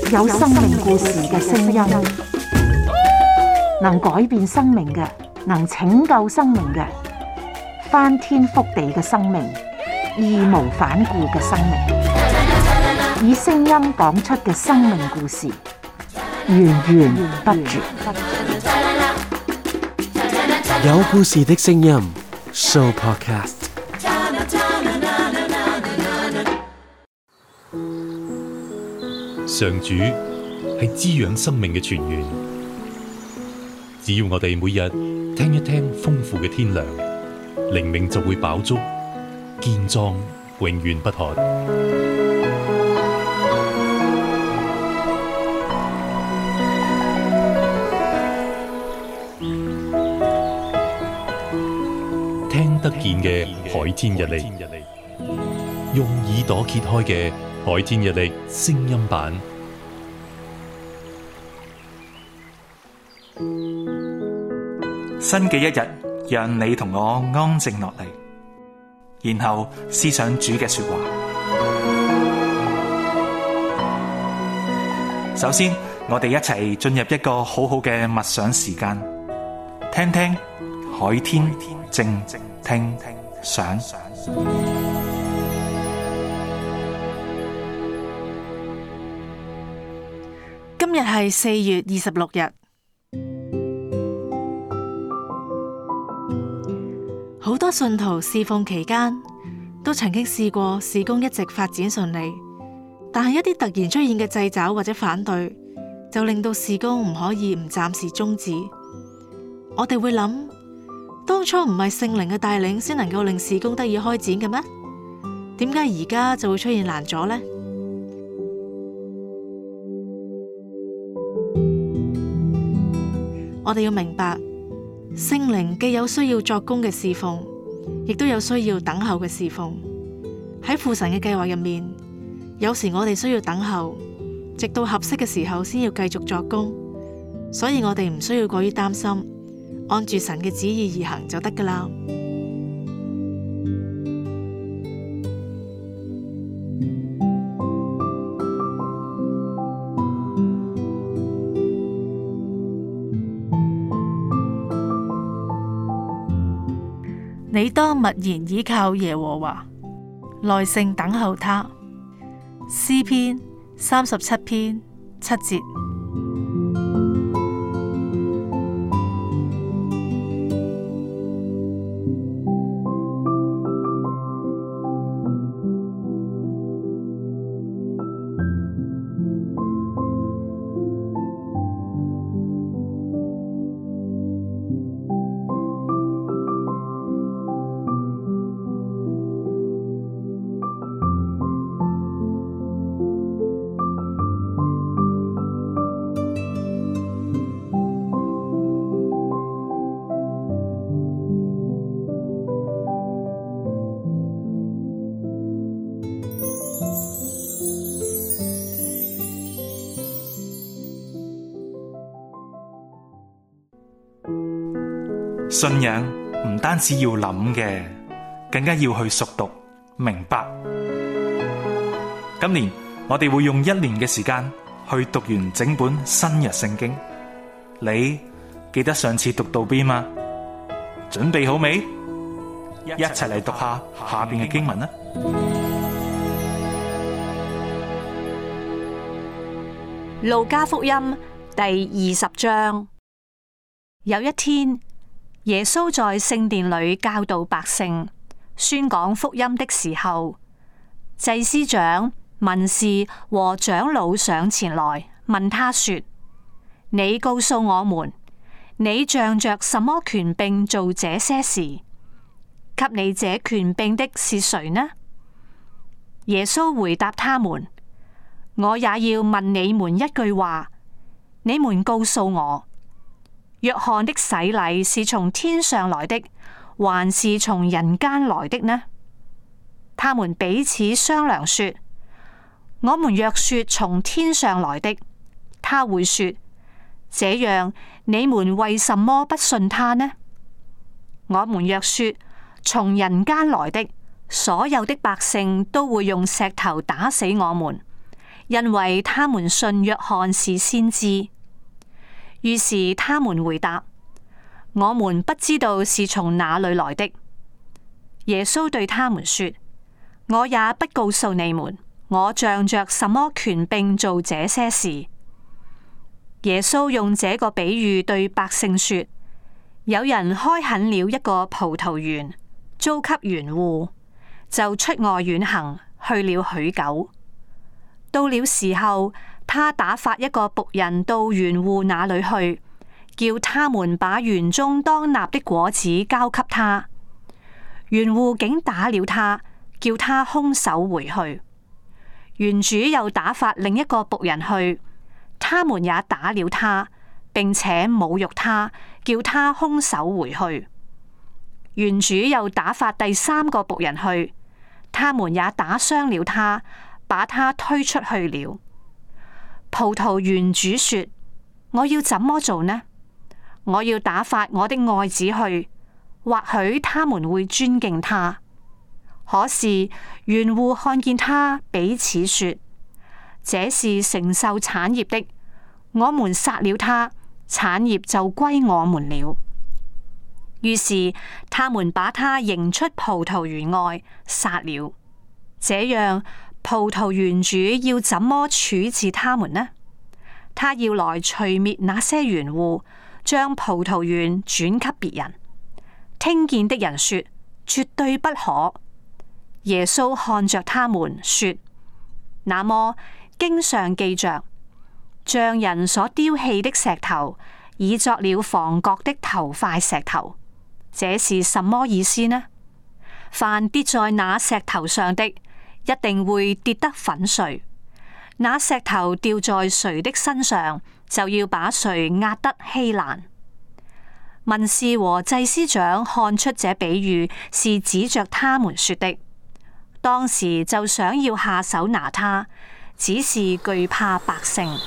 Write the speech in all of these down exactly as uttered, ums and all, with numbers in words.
有生命故事嘅聲音，能改變生命嘅，能拯救生命嘅，翻天覆地嘅生命，義無反顧嘅生命，以聲音講出嘅生命故事，源源不絕。 有故事的聲音 Show Podcast。 上主係滋養生命嘅泉源，只要我哋每日聽一聽豐富嘅天糧，靈命就會飽足、健壯、永遠不渴。聽得見嘅海天日曆，用耳朵揭開嘅海天日曆聲音版， 新嘅一日，讓你同我安靜落嚟，然後思想主嘅說話。首先，我哋一齊進入一個好好嘅默想時間，聽聽海天靜聽想。 今日係四月二十六日。好多信徒侍奉期間都曾經試過事工一直發展順利，但係一啲突然出現嘅掣肘或者反對，就令到事工唔可以唔暫時終止。我哋會諗，當初唔係聖靈嘅帶領先能夠令事工得以開展嘅咩？點解而家就會出現難阻呢？我哋要明白，聖靈既有需要作工嘅侍奉，亦都有需要等候嘅侍奉。喺父神嘅計劃入面，有時我哋需要等候，直到合適嘅時候先要繼續作工。所以我哋唔需要過於擔心，按住神嘅旨意而行就得噶啦。你當默然倚靠耶和華，耐性等候他。詩篇三十七篇七節。 信仰唔單止要諗嘅，更加要去熟讀明白。今年我哋會用一年嘅時間去讀完整本新約聖經。你記得上次讀到邊嗎？準備好未？一齊嚟讀下下邊嘅經文啦。 路加福音第二十章。有一天，耶穌在聖殿裏教導百姓，宣講福音的時候，祭司長、文士和長老上前來問他說：你告訴我們，你仗着什麼權柄做這些事？給你這權柄的是誰呢？耶穌回答他們：我也要問你們一句話，你們告訴我。約翰的洗禮是從天上來的，還是從人間來的呢？他們彼此商量說：我們若說從天上來的，他會說：這樣你們為什麼不信他呢？我們若說從人間來的，所有的百姓都會用石頭打死我們， 因為他們信約翰是先知。於是他們回答：我們不知道是從哪裏來的。耶穌對他們說：我也不告訴你們，我仗着什麼權柄做這些事。耶穌用這個比喻對百姓說：有人開墾了一個葡萄園，租給園戶，就出外遠行，去了許久。到了時候，他打發一個僕人到園戶那裏去，叫他們把園中當納的果子交給他。園戶竟打了他，叫他空手回去。園主又打發另一個僕人去，他們也打了他，並且侮辱他，叫他空手回去。園主又打發第三個僕人去，他們也打傷了他，把他推出去了。葡萄園主說：我要怎麼做呢？我要打發我的愛子去，或許他們會尊敬他。可是園戶看見他，彼此說：這是承受產業的，我們殺了他，產業就歸我們了。於是他們把他迎出葡萄園外，殺了。這樣葡萄園主要怎麼處置他們呢？他要來除滅那些園戶，將葡萄園轉給別人。聽見的人說：絕對不可。耶穌看着他們說：那麼經上記着，匠人所丟棄的石頭，已作了房角的頭塊石頭。這是什麼意思呢？凡跌在那石頭上的，一定會跌得粉碎。那石頭掉在誰的身上，就要把誰壓得稀爛。文士和祭司長看出這比喻是指着他們說的，當時就想要下手拿他，只是懼怕百姓。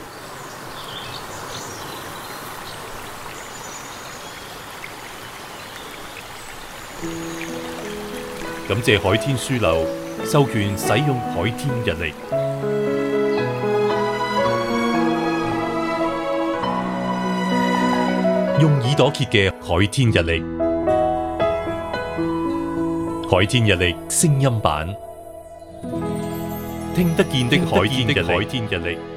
感謝海天書樓授權使用海天日曆，用耳朵揭嘅海天日曆，海天日曆聲音版，聽得見的海天日曆。